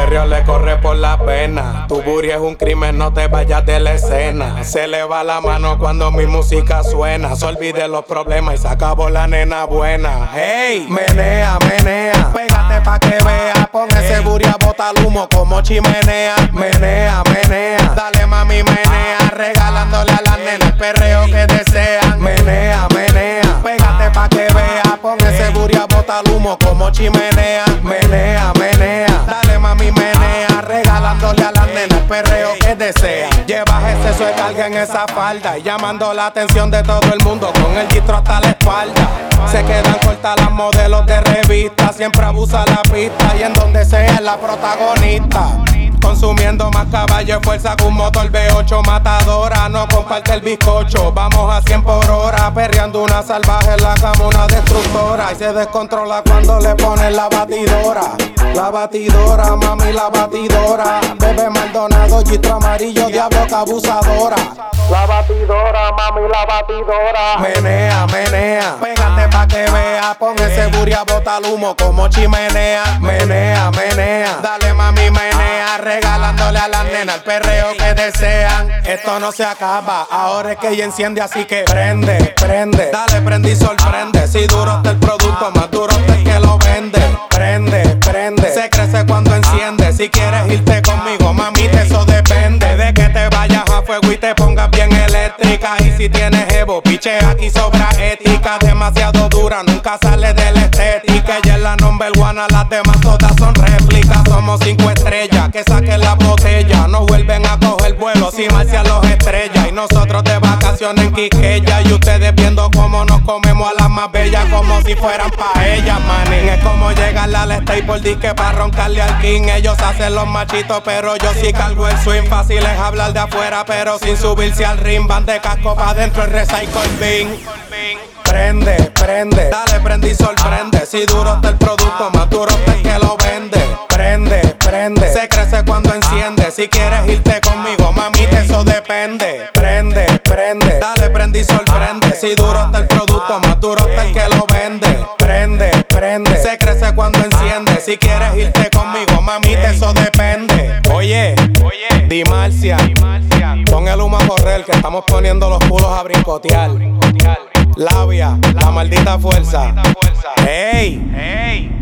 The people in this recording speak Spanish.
perreo le corre por la pena. Tu booty es un crimen, no te vayas de la escena. Se le va la mano cuando mi música suena. Se olvide los problemas y se acabó la nena buena. Hey, menea, menea, pégate pa' que vea. Pon ese booty a botar humo como chimenea. Menea, menea, dale mami menea. Regalándole a las nenas el perreo que desean. Menea, menea, pégate pa' que vea. Pon ese booty a botar humo como chimenea. Menea, menea, dale mami menea. Regalándole a las nenas el perreo que desean. Llevas ese de carga en esa falda y llamando la atención de todo el mundo con el distro hasta la espalda. Se quedan cortas las modelos de revista. Siempre abusa la pista y en donde sea es la protagonista. Consumiendo más caballo y fuerza que un motor V8 matadora. No comparte el bizcocho, vamos a 100 por hora. Perreando una salvaje en la cama, una destructora. Y se descontrola cuando le ponen la batidora. La batidora, mami, la batidora. Bebé Maldonado, gistro amarillo, diablo que abusadora. La batidora, mami, la batidora. Menea, menea, pégate pa' que vea. Pon ese booty a botar humo como chimenea. Menea, menea, dale mami menea. Regalándole a las nenas el perreo que desean. Esto no se acaba, ahora es que ella enciende, así que prende, prende. Dale, prende y sorprende. Si duro está el producto, más duro está el que lo vende. Prende, prende, se crece cuando enciende. Si quieres irte conmigo, mamita, eso depende de que te vayas a fuego y te pongas bien eléctrica. Y si tienes evo, piche, aquí sobra ética. Demasiado dura, nunca sale de la estética. Ella es la number one, las demás todas son réplicas. Somos 5 estrellas, que saquen la botella. No vuelven a coger vuelo si Marcial los estrella. Y nosotros de vacaciones en Quiqueya. Y ustedes viendo cómo nos comemos a las más bellas, como si fueran pa' ellas, manín. Es como llegarle al Staples disque pa' roncarle al king. Ellos hacen los machitos, pero yo sí cargo el swing. Fácil es hablar de afuera, pero sin subirse al ring. Van de casco pa' dentro el recycle bin. Prende, prende, dale, prende y sorprende. Si duro está el producto, más duro está el que lo vende. Prende, prende, se crece cuando enciende. Si quieres irte conmigo, mamita, eso depende. Prende, prende, dale, prende y sorprende. Si duro está el producto, más duro está el que lo vende. Prende, prende, se crece cuando enciende. Si quieres irte conmigo, mamita, eso depende. Oye, Di Marcial, pon el humo a correr, que estamos poniendo los culos a brincotear. Labia, la maldita fuerza. Hey, hey.